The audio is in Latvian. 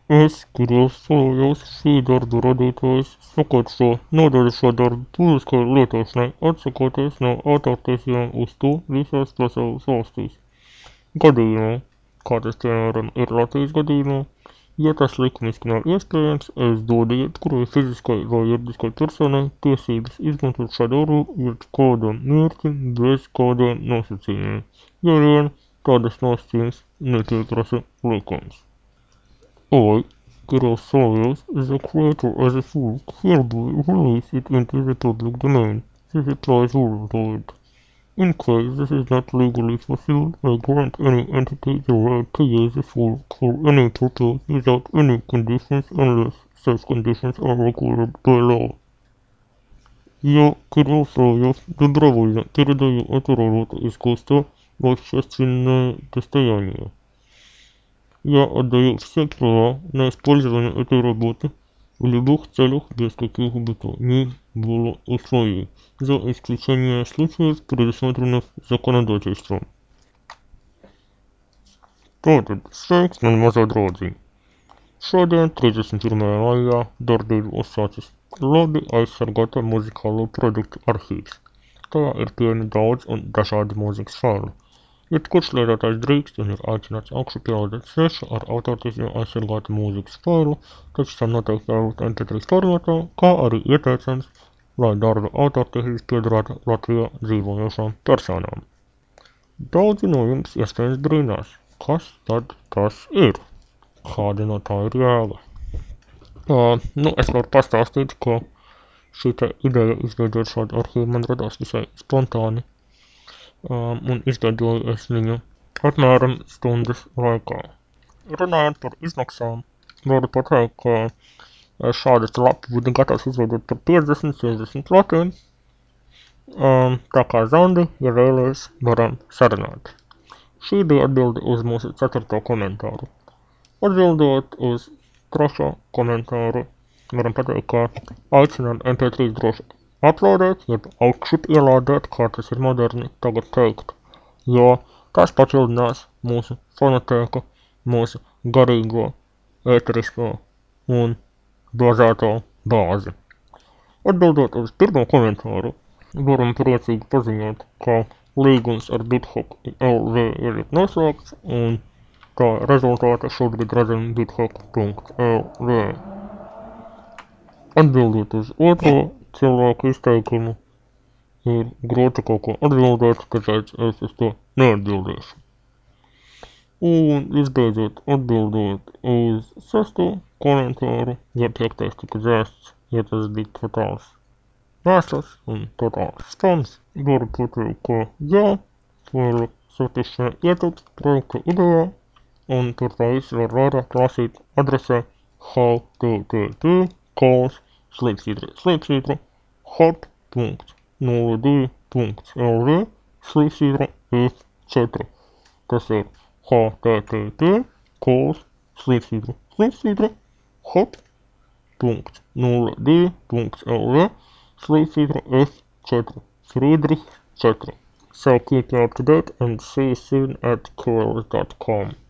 Es krāsojos šīdarbu radītājs sakārto nodaļu publiskai lietošanai, atsakoties no autortiesībām uz to visās pasaules valstīs. Gadījumā, kā tas piemēram ir Latvijas gadījumā, ja tas likumiski nav iespējams, es dodu jebkurai fiziskai vai juridiskai personai tiesības izmantot šādu jebkādam mērķim bez kādiem nosacījumiem, ja vien tādas nosacījums nepieprasa likums. I, Kirill Sawyers, is a creator as a fool, hereby release it into the public domain. This applies worldwide. In case this is not legally possible, I grant any entity the right to use the folk for any purpose without any conditions unless such conditions are required by law. Я, Кирилл Савьев, добровольно передаю эту работу искусства в общественное достояние. Я отдаю все права на использование этой работы в любых целях без каких бы то ни было условий, за исключением случаев, предусмотренных законодательством. Tātad sveiks, man mazā draudziņ. Šodien, 31. maijā, darbību uzsācis labi aizsargāta muzikālo produktu arhīvs. Tajā ir pieejami daudz un dažādi mūzikas faili. Jebkurš lietotājs drīkst un ir aicināts augšu pielādēt svešu ar autortiesībām aizsargātu mūzikas failu, taču tam noteikti jābūt MP3 formātā, kā arī ieteicams, lai darba autortiesības piederētu Latvijā dzīvojošām personām. Daudzi no jums iespējams brīnās, kas tad tas ir? Kāda no tā ir jēga? Es varu pastāstīt, ka šī ideja izveidot šādu arhīvu man radās visai spontāni. Un izveidoju es viņu apmēram stundas laikā. Runājot par izmaksām, varu pateikt, ka šādu lapu būtu gatavs izveidot par 50-60 latiem. Tā kā Zandi, ja vēlies, varam sarunāt. Šī bija atbilde uz mūsu 4. komentāru. Atbildot uz 3. komentāru, varam pateikt, ka aicinām MP3 droši uploadēt, jeb augšup ielādēt, kā tas ir moderni tagad teikt, jo tas papildinās mūsu fonotēku, mūsu garīgo, ēterisko un bāzēto bāzi. Atbildot uz 1. komentāru, varam priecīgi paziņot, ka līgums ar BitHop LV ir noslēgts, un kā rezultāta šobrīd redzam bithop.lv. Atbildot uz 2. cilvēku izteikumu, ir grūti kaut ko atbildēt, tāpēc es uz to neatbildēšu. Un visbeidzot, atbildot uz 6. komentāru, ja 5. tika dzēsts, ja tas bija totāls mēsls un totāls spams, varu pateikt, ka jā, failu satikšanai ietilpst projekta idejā, un tur tā viss var vairāk lasīt adresē http://hop.02.lv/f4. Tas ir http://hop.02.lv/f4. Friedrich 4. So keep you up to date and see you soon at cool.com.